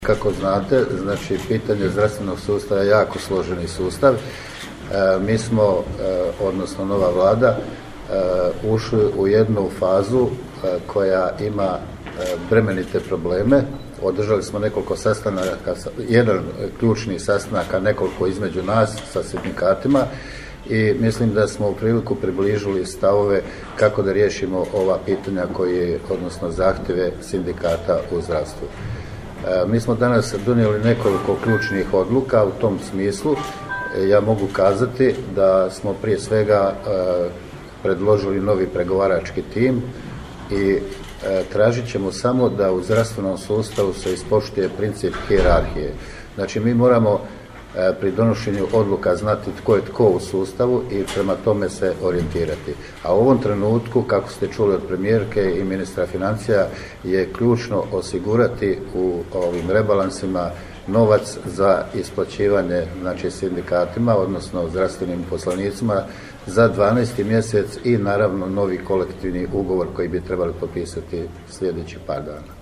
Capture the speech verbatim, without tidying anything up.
Kako znate, znači pitanje zdravstvenog sustava je jako složeni sustav. E, mi smo, e, odnosno nova vlada, e, ušli u jednu fazu e, koja ima e, bremenite probleme. Održali smo nekoliko sastanaka, jedan ključni sastanaka, nekoliko između nas sa sindikatima i mislim da smo u priliku približili stavove kako da riješimo ova pitanja koje, odnosno zahtjeve sindikata u zdravstvu. Mi smo danas donijeli nekoliko ključnih odluka u tom smislu. Ja mogu kazati da smo prije svega predložili novi pregovarački tim i tražit ćemo samo da u zdravstvenom sustavu se ispoštuje princip hijerarhije. Znači mi moramo pri donošenju odluka znati tko je tko u sustavu i prema tome se orijentirati. A u ovom trenutku, kako ste čuli od premijerke i ministra financija, je ključno osigurati u ovim rebalansima novac za isplaćivanje, znači sindikatima, odnosno zdravstvenim poslanicima za dvanaesti mjesec i naravno novi kolektivni ugovor koji bi trebali potpisati sljedeći par dana.